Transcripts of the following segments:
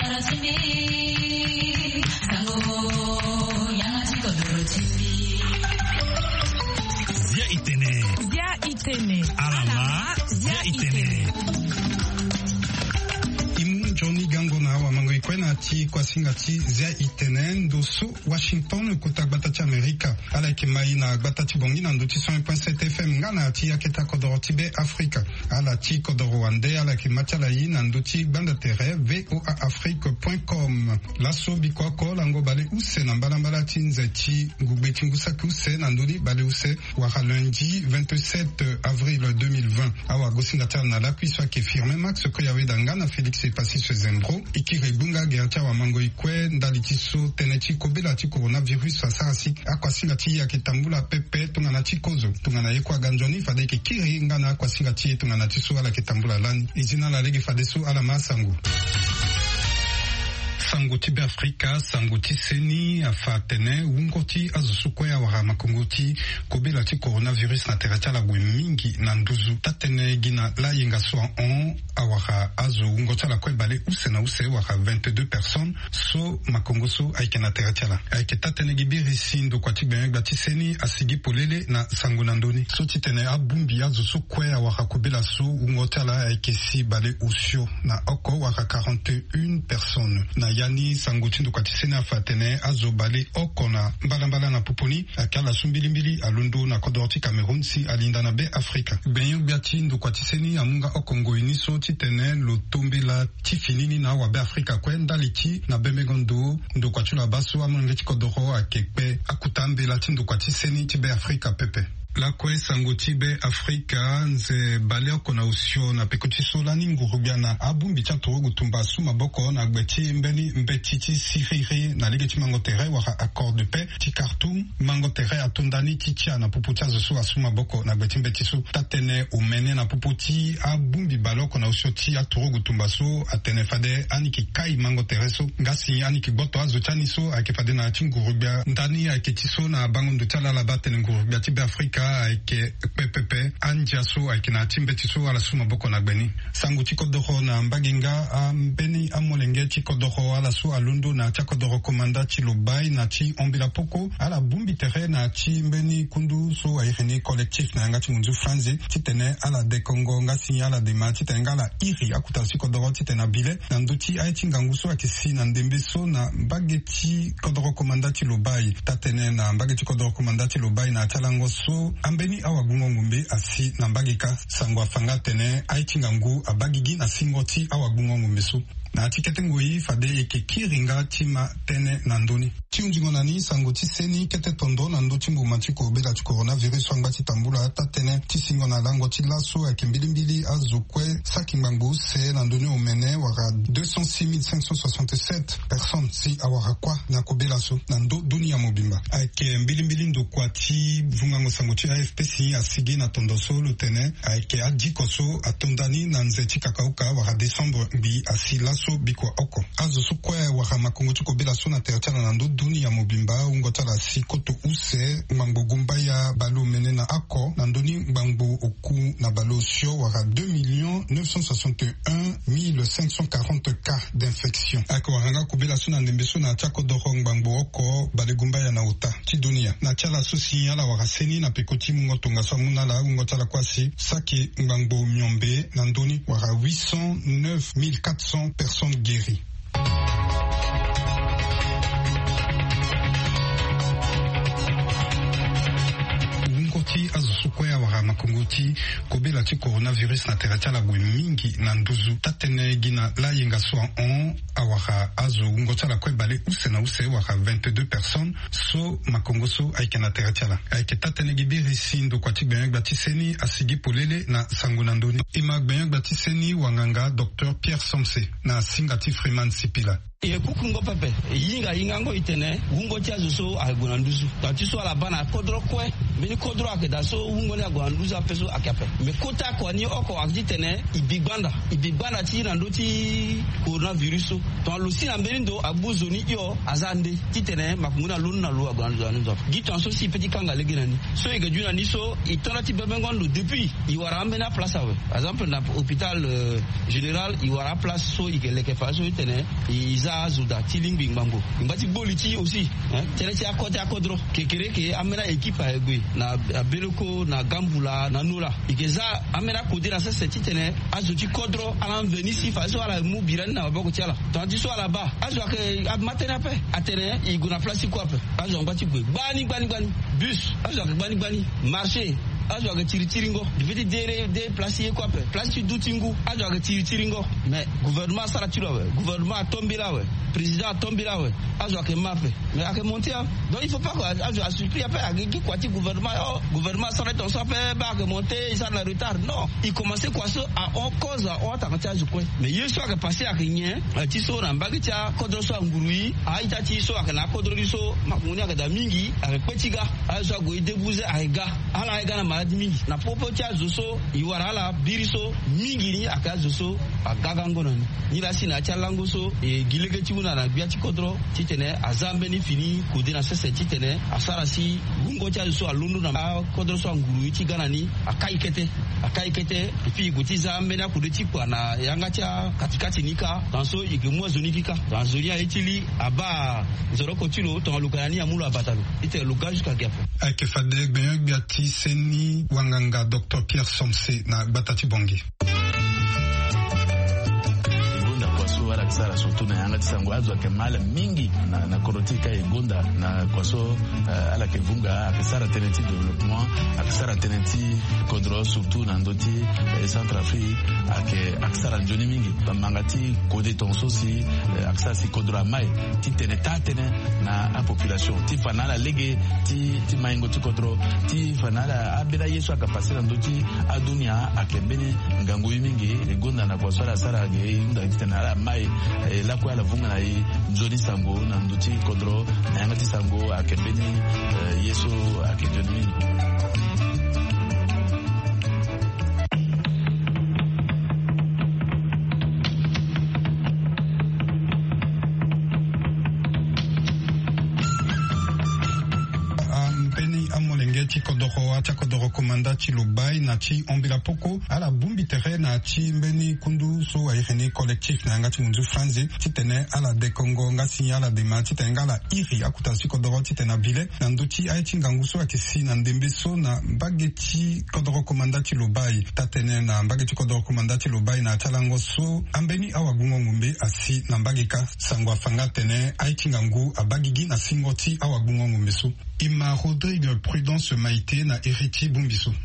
Alama Zia Itene. Johnny Gangona wa mango ikwena ti kwa singati Zia Itene ndosu Washington kuta batati Amerika ala ikimai na batati bongi na ndoti 100.7 FM ngana ti yaketa kodoro tibe Afrika ala ti kodoro wande ala kimatala yi na ndoti banda tere voaafrique.com laso bikwako lango bale use na mbala ti nzeti ngubeti ngusaki use na ndoli bale use waka lundi 27 avril 2020 awa gosingata na la kuiswa ke firme max ko yawe dangana Felix Epasi Zembro ikire bunga gertia wa mango ikwe ndali tiso tenechi kobela ti coronavirus fasasi akwasinga ti ya kitambula pepe tungana ti kozo tungana yekwa ganjoni fade ke kiri ngana akwasinga ti tungana tiso ala kitambula lani izina la lege fade so ala masangu Sangoti Afrika, Sangoti Seni, Afatene, Wungoti, Azusukwea, Warama Kongoti, Kobela ti coronavirus na terratia la mingi nanduzu. Tatene gina la yenga soa on, awara azo Wungota la kwe bale use na use wara 22 personnes, so makongoso aike na terratia la. Aike tatene gibiri sindo kwa ti benyek bati Seni, asigi polele na sangunandoni. So titene abumbi azusukwea wara Kobela so Wungota la aike si bale usio na oko wara 41 personnes. Na yani sangotindo kwa tisena fatene azobale okona mbala na pupuni akala sumbilimbili alundo na kodorti Cameroon si alinda na be Afrika benyo biatindo kwa tiseni amunga okongo iniso titene lotombela tifinini na wa be Afrika kwenda liti na bemegondo ndo kwa chula baso amunga kodoro akekpe akutambela tindo kwa tiseni tibe Afrika pepe la kwe sangoti be Afrika nze baleo kona usio na pekotiso lani ngurubiana abumbi chanto gutumba suma boko na gbeti mbeni mbetiti siriri na ligeti mangotere waka accord de paix ti Khartoum mangotere atondani titia na puputia zosu asuma boko na gbeti mbetiso tatene umene na puputi abumbi baleo kona usio ti atoro gutumba so atene fade aniki kai mangotere so ngasi aniki boto azochani so akefade na chingurubia ndani aketiso na bangondo tala la batene ngurubia ti be Afrika aike pepepe anjaso aike na timbetiso ala suma boko na gbeni sangu chikodoro na mbaginga ambeni amolenge chikodoro ala su alundo na chakodoro komanda chilobai na chi ombila poko ala bumbi tere na chi mbeni kundu so aireni collectif na ngati munzu franzi titene ala de Congo ngasi ala de ma titene ala iri akuta chikodoro titena bile na nduti aichi nganguso akisi na ndembeso na mbageti kodoro komanda chilobai tatene na mbageti kodoro komanda chilobai na talango so ambeni awa gungo ngumbe asi na mbagika sango afanga tene aichingangu abagigi na singoti awa gungo ngumbe su na tikete ngoi fade eke kiringa tima tene nandoni tiunjingo nani sango tiseni kete tondo nando timbu mantiko bela ti coronavirus wangba tambula ata tene tisingo na lango ti laso eke mbilimbili azokwe sakimbangu se nandoni umene waka 206 personnes si awara kwa na kobela so nando dunia mobimba eke mbilimbili ndo kwa ti vungango sango ti AFPC asigi na tondo so lutene eke adiko so atondani na nzeti kakauka waka Desembre bi asila so bikwa oko azo so kwe waka makongo chiko bela so na tertiana nando dunia mobimba ungotala si koto use mbango gumba ya balo menena ako nandoni mbango oku na balo sio waka 2,961,540 cas d'infection ako waranga kubela so na ndembeso na chako doro mbango oko bale gumba ya na uta ti dunia na chala so sinyala waka seni na pekoti mungotonga sa munala ungotala kwasi saki mbango myombe nandoni waka 809,400 personnes guéries. Azusukwea wara makongoti kobela ti coronavirus na terratia la mingi na nduzu tatene gina la yenga soa on awara azo ngota la kwe bale use na use wara 22 personnes so makongoso aike na terratia la aike tatene gibiri sindo kwa ti benyek bati Seni asigi polele na sangunandoni ima benyek bati Seni wanganga Dr. Pierre Somse na singati Freeman Sipila ye kukungo pepe yinga ngo itene wungo chazo so agonanduzu tatiso ala bana kodro kwe bini kodro akeda so wungo ne agonanduzu apeso akape me kota ko ni oko akitene ibigbanda ti na ndoti coronavirus to lusi na mbendo abuzoni yo azande titene makuna luna lo agwanzo giton so si petit kanga leginani so e gajuna ni so itonati bebengondo depuis iwara mena place awe exemple na hôpital général iwara place so igeleke fa so tene iza azuda tilingbi ngambo ngati boliti aussi tene ti akote akodro kekere ke amena équipe egwe na beloko na gambula na nula igeza amena kodira sa titene azuti kodro ala venisi fa so ala mu biran na bako tiala tanti so ala ba azu ke matena pe atene iguna place ko pe azu ngati gwe bani bus azu ke bani marché azu ke tiriringo dividi de place ko pe place dutingu azu ke tiriringo mais gouvernement sara tirowe gouvernement tombila we président tombila we azu ke mape mais ake monter donc il faut pas que azu asupli après agi kwati gouvernement sara ton ça pe ba ke monter il ça la retard non il commençait quoi ça à cause on ta azu ko mais yeso ke passer ak nyen ti so na mbagi cha kodro so ngurui aita ti so ak na kodro so makuni ak da mingi ak petiga azu go debuze aiga ala aiga na maladi mingi na popo cha so iwara la biriso mingi ni ak azu so agaga ngono ni la sina cha lango so e gilege ti una na bia ti kodro ti tene azambe ni fini ko dina sese ti tene asara si gungo cha so alundu na kodro so ngurui ti gana ni akai kete et puis guti zambe na kude ti kwa na yanga cha katikati nika tanso igemo zonikika tanso ya etili aba zoroko tilo to lukani ya mulu abatalo ite luka jusqu'à gapo ake fade gbenyo biati seni wanganga Dr Pierre Somse na batati bongi wala kisara surtout na yanga tisango azo akemala mingi na korotika egonda na kwaso ala kevunga akisara tenenti développement akisara tenenti kodro surtout na ndoti Centrafrique akisara njoni mingi bamangati kode tonso si akisara si kodro mai titene tatene na a population ti fanala lege ti maingo ti kodro ti fanala abeda yesu akapasira ndoti adunia akembeni ngango mingi egonda na kwaso ala sara ge inda titena mai la kwa la vunga na njoni sango na nduti kodro na yangati sango akembeni yeso akejoni kodoro komanda ti lobai na ti ombela poko ala bumbi tere na ti mbeni kundu so aireni collectif na ngati munzu franzi ti tene ala de Congo ngasi ala de ma ti tene ngala iri akuta si kodoro ti tene vile na nduti aiti ngangu so akisi na ndembe so na bageti kodoro komanda ti lobai ta tene na bageti kodoro komanda ti lobai na talango so ambeni awa gungo ngumbe asi na bagika sango afanga tene aiti ngangu abagigi na singoti awa gungo ngumbe so Ima Rodrigue Prudence Maïté na héritier Bumbiso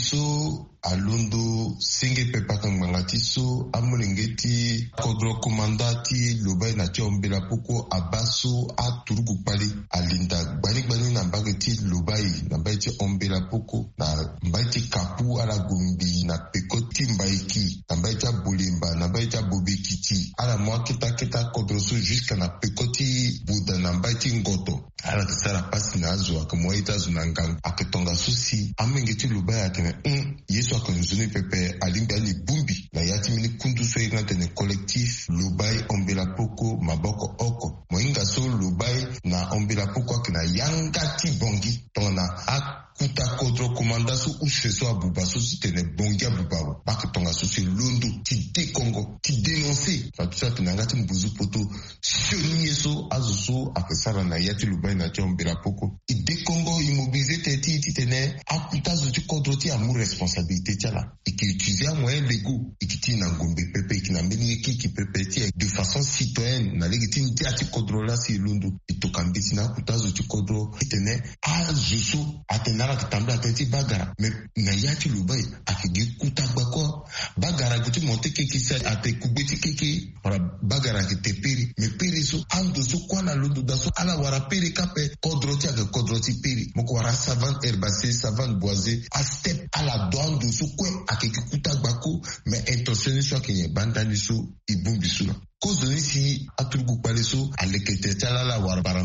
alondo senge pepa kangangati so amolengeti kodro komandati lobai na chombela poko abaso aturugu pali alinda gbani na bageti lobai na baiti ombela poko na baiti kapu ala gumbi na pekoti mbaiki na baiti bolemba na baiti bobekiti ala mwa kita kodro so jusqu'à na pekoti buda na baiti ngoto ala tsara pasi na zo akamwaita zunanga aketonga susi amengeti lobai akene yesu akonzuni pepe alimba ni bumbi na yati mini kundu so tene collectif lobai ombela poko maboko oko moinga so lobai na ombela poko akena yangati bongi tona kuta kodro komanda so useso abuba so tene bongi abuba baketonga so se londo ti de Congo ti dénoncer fa tout ça ngati mbuzu poto sioni yeso azuso akesara na yati lobai na ombela poko de Congo immobilisé ti tene akuta zo ti kodro ti amu responsabilité tiala et qui utilise un moyen légaux et qui tient un gombe pepe qui n'a mené qui pepe de façon citoyenne na légitime ti ati kodro la si londo et to kambiti na akuta zo ti kodro tene azuso atenara kitambla tenti bagara mais na yati lubai akigi kuta gbako bagara guti monte keke sa ate kubeti keke para bagara ki te peri mais peri so ando so kwana londo da so ala wara peri kape kodro ti ake kodro ti peri moko wara savane herbacée savane boisée a step ala doando so kwe akiki kuta gbako mais intentionné so akenye bandani so ibumbi so Kozoni si aturugu pale so alekete chala la war barambo ala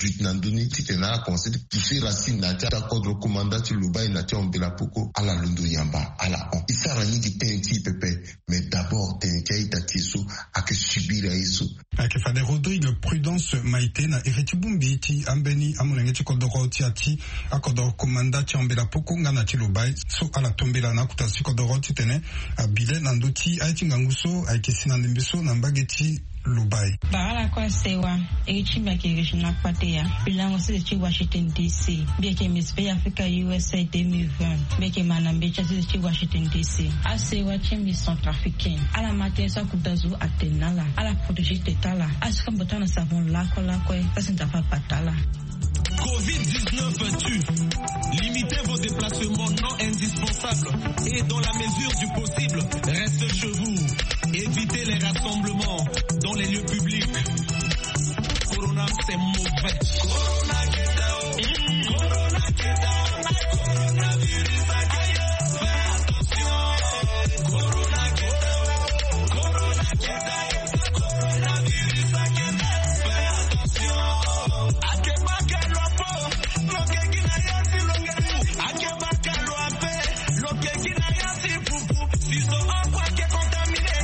juit nanduni titena conseil pousser racine na ta kodro commandant Lubai na ta ombela poko ala lundo yamba ala on isara ni tenti pepe mais d'abord tenti tatiso ake subira iso ake fade Rodrigue Prudence Maite na Eretibumbi ti ambeni amulenge ti kodoro ti ati akodoro commandant ti ombela poko ngana ti Lubai so ala tombela na kuta si kodoro ti tene abile nanduti aiti nganguso aikesina ndimbiso na mbageti Lubai. Bagala kwa sewa, chimba regional patea, bilango si Washington DC, bieke Miss Bay Africa USA 2020, bieke manambecha si Washington DC. Asewa chimbi centrafricain, ala matensa kudazu atenala, ala protéger tetala, askambotana savon lako pasintafa patala. Covid-19 tue. Limitez vos déplacements non indispensables et dans la mesure du possible, restez chez vous. Évitez les rassemblements dans les lieux publics. Corona, c'est mauvais. Corona, get down. Corona, get down. Coronavirus, fais attention. Corona, get down. Corona, get down. Coronavirus, fais attention. Akeba kalwapo, loke kinayasi longeru. Akeba kalwape, loke kinayasi pupu. Siso akwa ke contamine.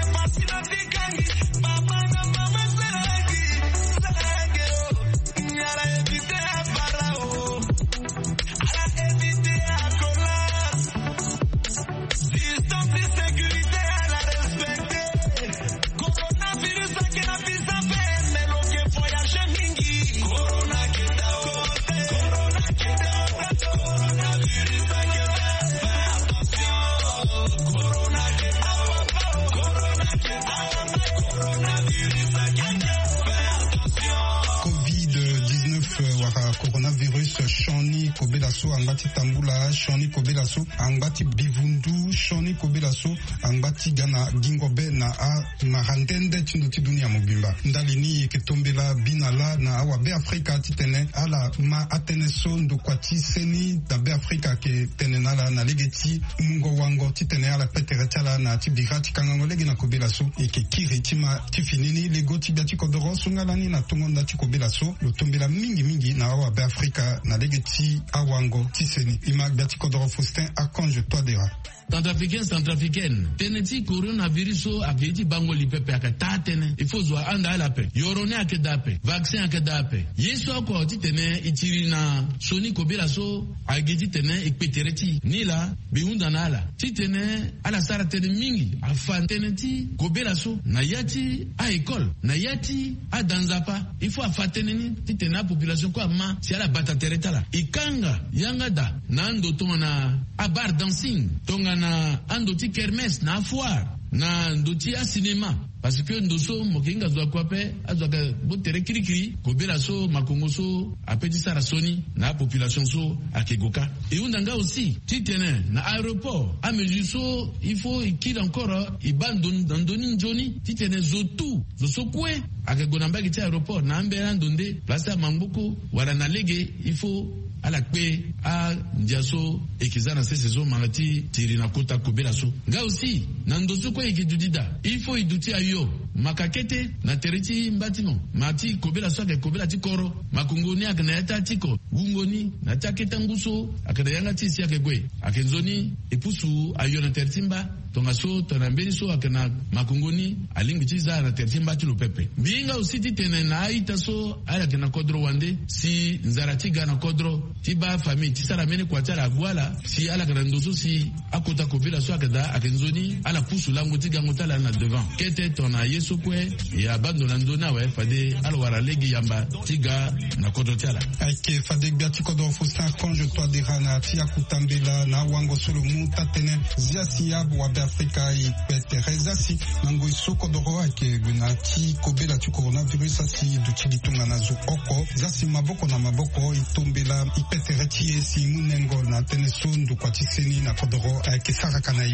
Shoni Kobelaso angati Tambula, Shoni Kobelaso angati Bivundu, Shoni Kobelaso angati Gana Gingobe na a marandende tinduti dunia mobimba. Ndalini ketombela binala na awabe Afrika titene ala ma ateneso ndokwati seni dabe Afrika ke tenenala na legeti mungo wango titene ala peteretala na tibirati kangango legi na Kobelaso eke kiri tima tifinini lego tibiati kodoro sungalani na tungonda tikobelaso lotombela mingi na awabe Afrika na legeti awango tiseni ima biati kodoro Faustin akonje toadera. Centrafricaine. Teneti coronavirus aketi bango lipepe akatatene. Ifo zwa anda alape. Yorone akedape. Vaccin akedape. Yeso ako titene itiri na Soni Kobela so ageti tene ikpetereti. Nila bihunda na ala. Titene ala sara tene mingi. Afan teneti Kobela so na yati a école. Na yati a danzapa. Ifo afatene ni titene population kwa ma si ala batatereta la. Ikanga yangada na ando tonga na a bar dancing. Tonga na andoti kermes na foire na ndoti a cinéma parce que ndoso mokinga zwa kwape azwaka botere kirikiri Kobela so makongo so apeti sara soni na population so akegoka et undanga aussi titene na aéroport a mesure so il faut qu'il encore ibandon dandoni njoni titene zotu zosokwe akegona mbaki ti aéroport na ambera ndonde place mamboko wala na lege il faut ala kpe a ndiaso ekizana sesezo mangati tiri na kota Kobela so nga aussi na ndoso ko ekidudida il faut iduti ayo makakete na teriti mbatimo mati Kobela so ke Kobela ti koro makungoni akana yata tiko wungoni na taketa nguso akana yanga ti si akegwe akenzoni epusu ayo na tertimba tonga so tonambeli so akana makungoni alingi chiza na tertimba ti lupepe binga usiti tene na aita so ala kana kodro wande si nzaratiga na kodro tiba famille tisala mene kwa tala agwala si ala kana ndoso si akota Kobela so akada akenzoni ala pusu lango tiga ngotala na devant kete tona yeso kwe ya abandona ndona wa fade ala wara legi yamba tiga na kodro tala ake fade biati kodro Faustin konje to dira na tia kutambela na wango solo muta tene ziasi yabu wa Afrika i petereza si nango isoko doro ake gunati Kobela tu coronavirus asi dutilitunga nazo oko zasi maboko na maboko itombela ipetereti esi munengo na tenesondu kwa tiseni na kodoro ake sara kanai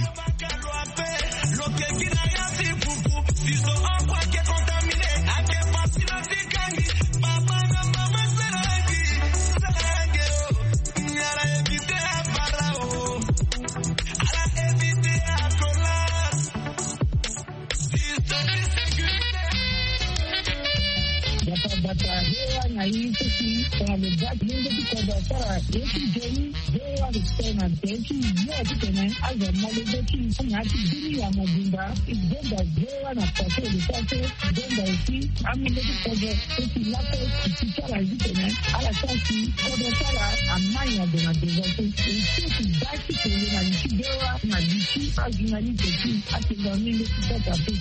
na yi sisi na le ba ni de ko da sara yeki jeni de wa de tena teki ya de tena azo mo le de ki na ti dini ya madinda igenda de wa na pato le pato denda isi ami le ko de isi la ko ti sara yi tena ala sasi ko de sara amanya de na de zote isi ba ti ko na ni de wa na di ki azina ni de ki ati lo ni le ko da pe.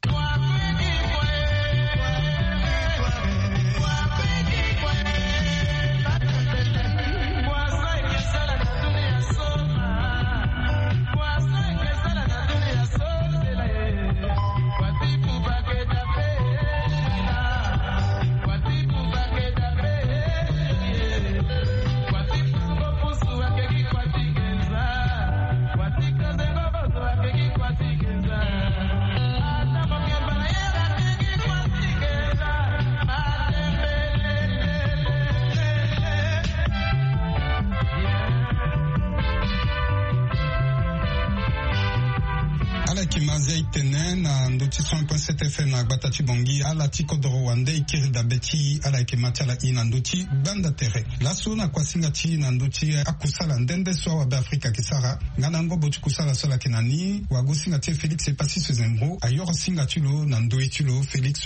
Kimazia itene na ndoti 100.7 FM na Batati Bongi ala tiko do Rwanda ikiri da beti ala kematala ina ndoti banda tere la sona kwa singati na ndoti akusala ndende so wa Afrika kisara ngana ngo botu kusala sola kenani wa gosingati Felix Epasi Zembro ayor singati lo na ndoitulo Felix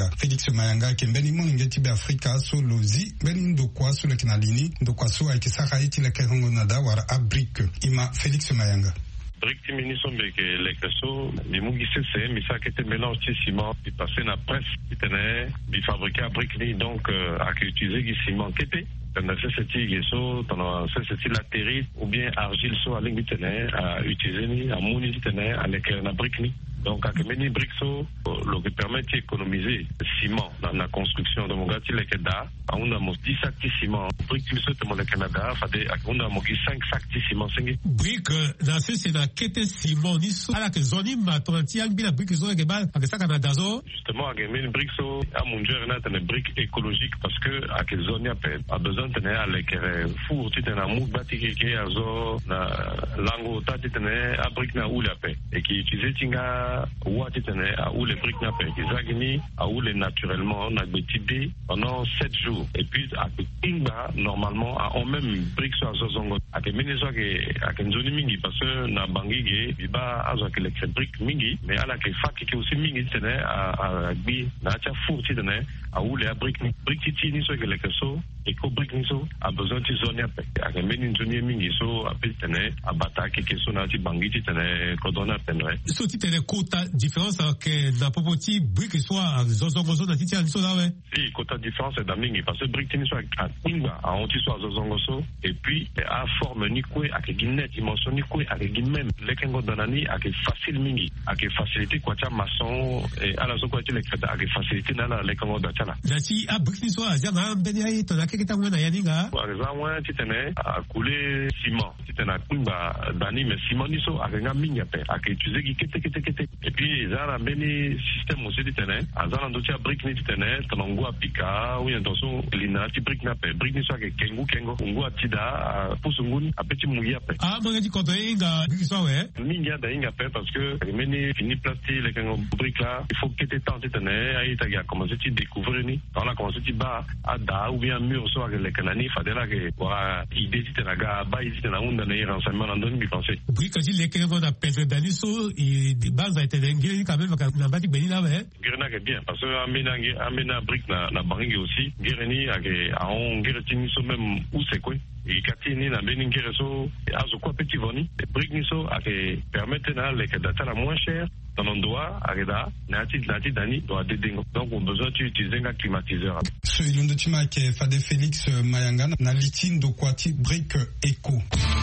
Mayanga kembeni moningeti be Afrika so lozi beni ndokwa so le kenalini ndokwa so aikisara iti le kerongo nada wara abrik ima Felix Mayanga. Brick Minisombe les casso les mugisse c'est mais ça qui était mélange de ciment qui passait na presse qui tenait bi fabriqué à brick donc à utiliser du ciment qui était dans cette gesso dans cette latérite ou bien argile so à l'ingitene à utiliser à moni tenait à l'éclair na brick donc à meni brick so le qui permet d'économiser le ciment dans la construction de mon gars il est là on a mon 10 sacs de ciment brick tu sais mon le Canada fade on a mon 5 sacs de ciment brick dans c'est la quête ciment ni so ala que zoni matonti ang bila brick zo ke ba avec ça Canada zo justement à meni brick so à mon dieu na tene brick écologique parce que à que zoni a besoin de tenir à l'éclair four tu tenir mou batiki ke azo na lango ta tu tenir à brick na ou la paix et qui utilise tinga ou à tenir à ou les briques na paix qui zagini à ou les naturellement na betibé pendant 7 jours et puis à pinga normalement à on même briques so azo zongo à que menezo ke à que zoni mingi parce que na bangige biba azo que les briques mingi mais à la que faki que aussi mingi tenir à bi na cha four tu tenir à où les briques titi ni so que les so eco brique ni so a besoin de zone à que meni zoni mingi so a tenir à bataki que so na ti bangi tenir kodona tenir so ti tenir quota différence que la popoti brique soit zozongozo na titi so là ouais si quota différence est d'amingi parce que brique ni so à pinga à on ti so zozongozo et puis à forme ni quoi à que guinet dimension ni quoi à que même les kengo donani à que facile mingi à que facilité quoi ta maçon et à la so quoi ti les crédit à que facilité na les kengo datala dati a brique ni so a jana beni ay to na ke ta ngona yaninga par exemple ti tenait à couler ciment ti tenait pinga dani mais ciment ni so à nga minga pe à que utiliser qui kete et puis zara beni système aussi ti tenait à zara ndo ti brique ni ti tenait tongo apika ou intention lina ti brique na pe brique ni so ke kengo ngo atida pusungun a petit mouya pe ah mo ngi ko to inga brique so ouais minga da inga pe parce que meni fini plastique les kengo brique là il faut que tu temps ti tenait ay ta ga commencer ti découvrir ni on a commencé ti ba ada ou bien mur so avec les canani fadela que wa idée ti tenaga ba ti tena unda ne renseignement en donne bi penser brique ti les kengo na pe dani so et de base a été dengue quand même na bati beni là ouais Guerena que bien parce que amena brique na bangi aussi Guereni a on Gueretini so même où c'est quoi et katini na beningere so azo quoi petit voni brique ni so a que permettre na les data la moins cher dans l'endroit areda nati dani doit dédengo donc on besoin d'utiliser un climatiseur so ilundo tima ke fade Felix Mayanga na litine do kwati brique eco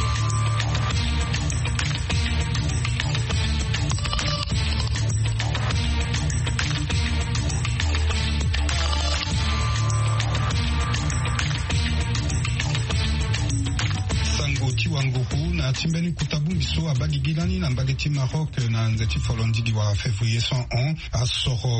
na timbeni kutabu so abagigilani na mbageti Maroc na nzeti folondidi wa février 101 asoro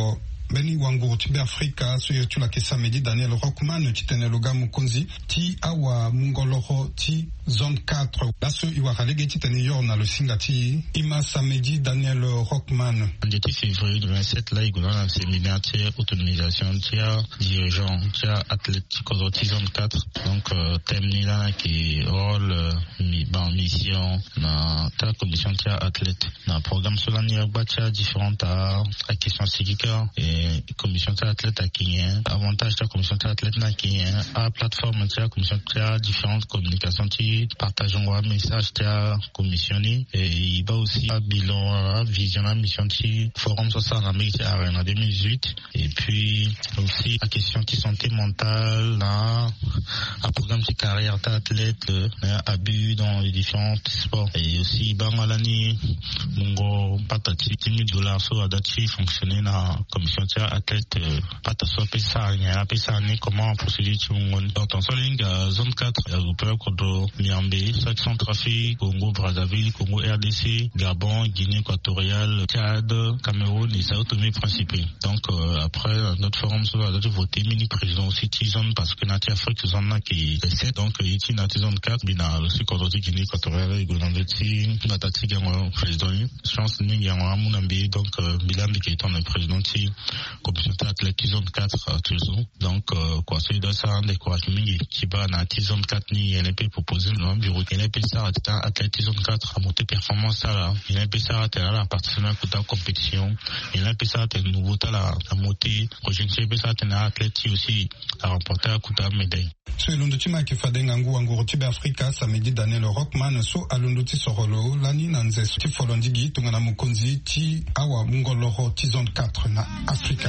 beni wangu tibe Afrika suyo tula kesa medi Daniel Rockman titene loga mukonzi ti awa mungoloho ti zone 4 laso iwa kalege titene yorna le singati ima samedi Daniel Rockman. En 10 février 2027 là il y a un séminaire de autonomisation tia dirigeant tia athlétique au zone 4 donc thème ni là qui rôle mission na ta commission tia athlète na programme solani tia différentes à question sécuritaire et commission tia athlète à qui avantage tia commission tia athlète na qui à plateforme tia commission tia différentes communications qui partageons un message tia commissionné et il va aussi à bilan vision la mission tia forum social Amérique Arena 2018 et puis aussi la question de santé mentale là un programme de carrière d'athlète abus dans les différents sports et aussi bangalani mungo patati $10,000 so adati fonctionner na commission de athlète pataso pesa nya pesa ni comment procéder dans solinga zone 4 européen kodo Niamey section trafic Congo Brazzaville Congo RDC Gabon Guinée équatoriale Tchad Cameroun et Sao Tomé Principe. Donc après notre forum sur la voter mini président citizen parce que notre Afrique zone qui essaie donc ici notre zone 4 bina aussi quand on dit Guinée équatoriale et Gondati batati gagnant président chance ni gagnant Munambi donc bilan qui est en président qui commission athlète zone 4 toujours donc quoi c'est de ça des quoi qui va na zone 4 ni NP proposer le bureau NP ça athlète zone 4 à monter performance là NP ça à la participation à la compétition NP ça à nouveau à monter prochaine CP ça à athlète aussi à remporter à kuta médaille. So ilundutima kifadenga wangu rotibe Afrika samedi Daniel Rockman so alunduti sorolo lani nanze ti folondigi tungana mukonzi ti awa mungoloho ti zone 4 na Afrika.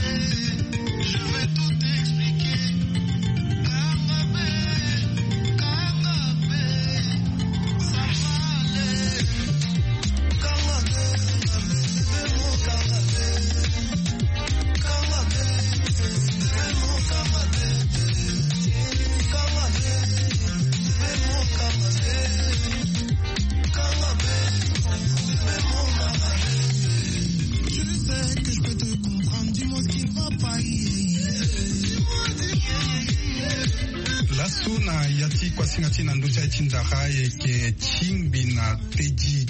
Singati na nduja chindaha yeke chimbi na teji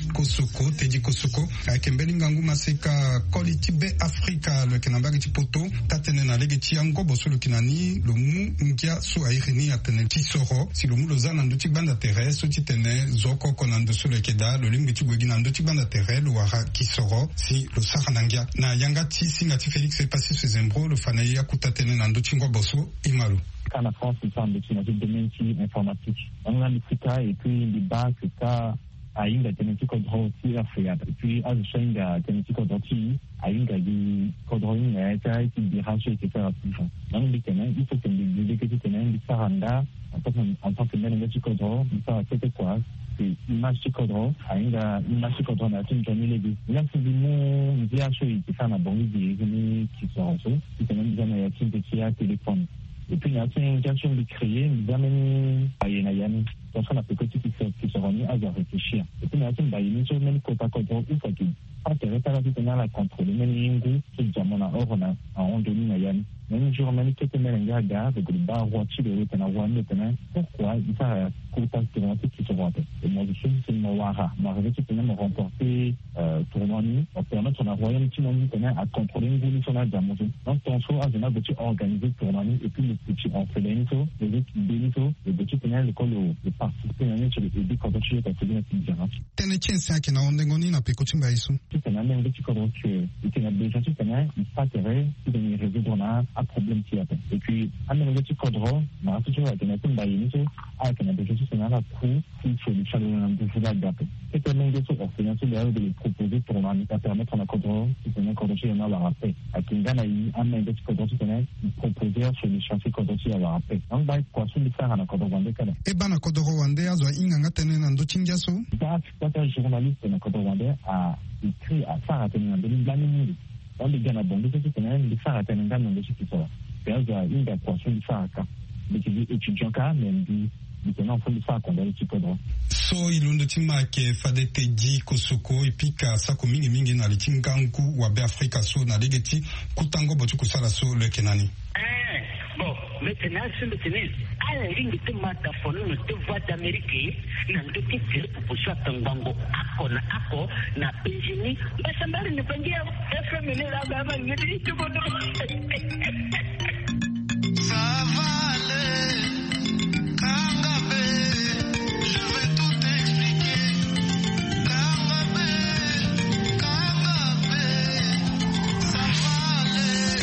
kosoko akembeli ngangu maseka quality be Africa le kenambagi chipoto tatene na lege chiango bosolo kinani lomu ngia so airini atene tisoro si lomu lozana nduti banda terre so titene zoko konando so le keda lo limbi chigwegi na nduti banda terre lo wara kisoro si lo sahanangia na yangati singati Félix est passé ce zembro le fanaye akutatene na nduti ngoboso imalu. La France, il semble que c'est un domaine informatique. On a le FICA et puis les bacs, FICA, a une génétique contrôle aussi à faire. Et puis, à une génétique contrôle, a une contrôle, qui dira ce qui fait actif. Donc, il faut que les équipements, les saranda, en tant que génétique contrôle, ça, c'était quoi? C'est image de contrôle, a une image de contrôle, a une journée les deux. Là, c'est du mot, il y a chose qui fait un bon idée, qui sont en dessous, qui sont même des améliations de téléphone. Et puis, il y a une question de créer, nous amène à Yenayani. Donc, on a fait que qui se remet à réfléchir. Et puis, il y a une question de quota contrôle, il faut que pas de réparation de la contrôle. Mais il y a une question de en Ondoni Nayani. Même jour, même que tu mets un gars, avec le bar, voiture, le maintenant, pourquoi il y a un quota qui se voit. Et moi, je suis c'est une Mawara. Ma révélation, c'est même remporter tournoi, pour permettre à royaume qui nous à contrôler une évolution à Diamozo. Donc, ton choix, je n'ai pas organisé tournoi, et puis le petit enfelénito, les équipes bénito, le petit pénal, le participer sur les débits quand tu es passé dans la différence. Tenetien Saki na Ondengoni na Pekotimba Isu. C'est un même petit cadre que il y a déjà tout un il s'intéresse de les résoudre un problème qui a. Et puis, un même petit cadre, ma toujours a été un baïnito, a été un déjà tout un coup, il faut lui faire de la gap. C'est un même petit ordinateur de les proposer pour à permettre à un cadre, c'est un cadre qui en a la rappel. À Kingana, un même petit cadre qui a proposé sur les chantiers cadre qui a la rappel. Donc, bah, quoi, sur les faire à un cadre rwandais. Et ben, un cadre rwandais, a zwa inga ngatene na ndochingaso. Un journaliste na cadre rwandais a écrit à Sarah Tenenga de l'Imbani. On les gagne à bon, c'est les Sarah Tenenga dans le site. C'est une équation de Sarah. Mais qui dit étudiant, même dit maintenant on fait ça qu'on a le petit droit so ilundo tima ke fadete di kosoko epika sako mingi na litingangu wa be Afrika so na legeti kutango botu kusala so le kenani bon maintenant sur le tennis à la ligne de mataphone de voix d'Amérique na ndoki tele pour tangango ako na Benjamin basambali ne pangia FM ne la baba ngedi tukodo ça va aller Kangabe je vais tout expliquer Kangabe ça va aller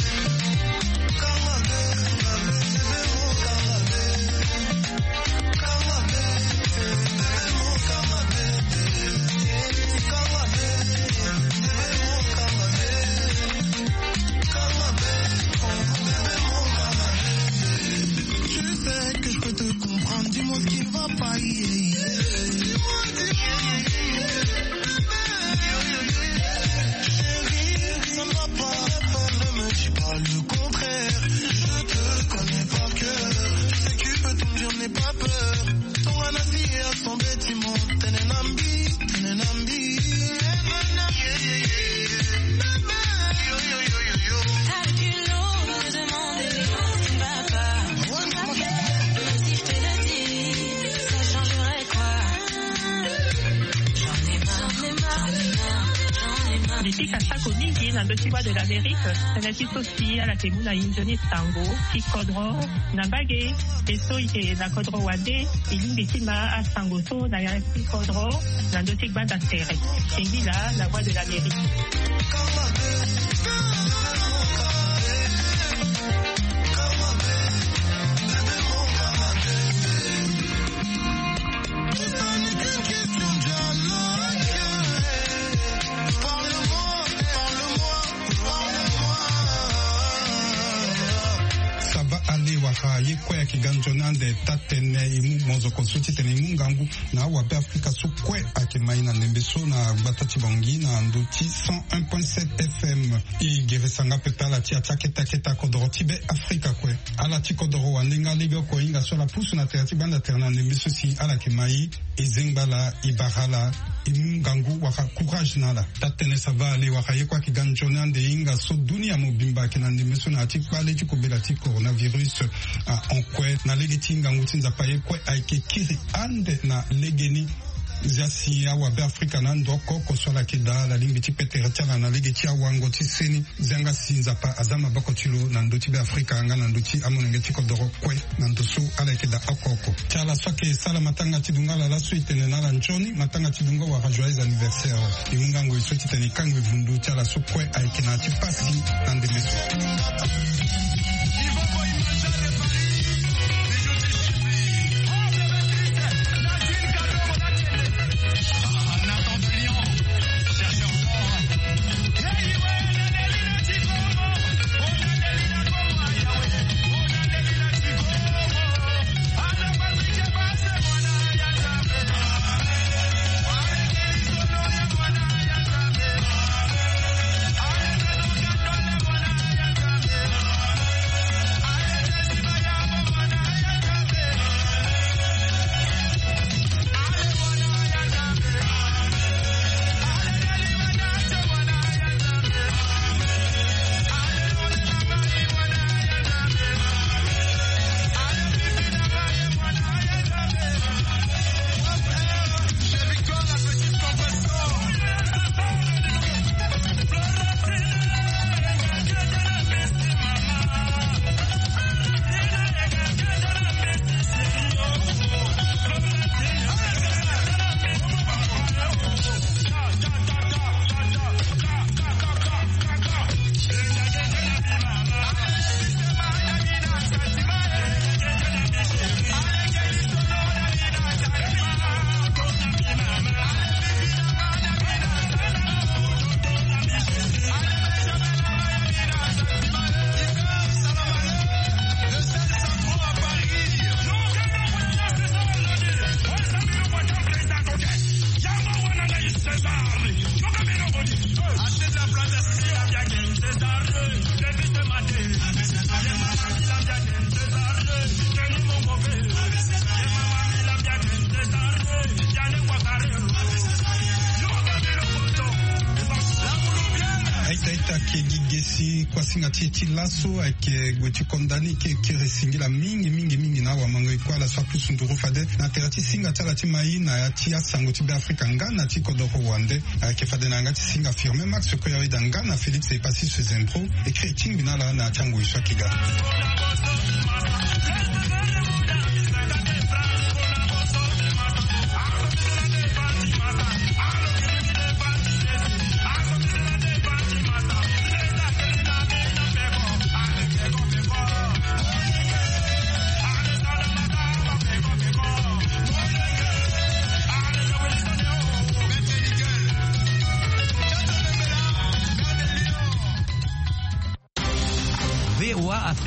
de l'Amérique, c'est aussi à la Kemuna Injoni Tango, qui Kodro, Nabage, et Soike, la Kodro Wade, et l'Inditima à Sangoto, Nayaki Kodro, la Dotik Bandatere. Et là, la voix de l'Amérique. ye kwa kiganjona de tatene imu mozo konsulti tene mungangu na wape Afrika so kwe akemaina nembeso na batati bangi na ndoti 101.7 FM i geresanga pepala ti ataketa keta kodoro tibe Afrika kwe ala ti kodoro wandenga liga ko inga so la pusu na terati banda terna nembeso si ala kemai ezengbala ibarala imungangu waka courage nala tatene sava ale waka ye kwa kiganjona de inga so dunia mobimba kena nembeso na ti bale ti kobela ti coronavirus en kwe na legeti ngangu tinza paye kwe aike kiri ande na legeni zasi awa be Afrika na ndoko kosola kida la limbiti petere tala na legeti awango tiseni zanga sinza pa azama bako tilo na ndoti be Afrika anga na ndoti amonengeti kodoro kwe na ndosu ala kida akoko tala soke sala matanga tidunga la suite na la njoni matanga tidunga wa joyeux anniversaire imungango isoti teni kangwe vundu tala so kwe aike na tipasi andemeso ke gigesi kwa singa titi laso ake gweti kondani ke resingila mingi na wa mango kwa la swa plus nduru fade na terati singa tala ti mai na ya ti asango ti be Afrika ngana ti kodoro wande ke fade na ngati singa firme max ko ya ida ngana Felix e pasi se zempro e kreting binala na tango iswa kiga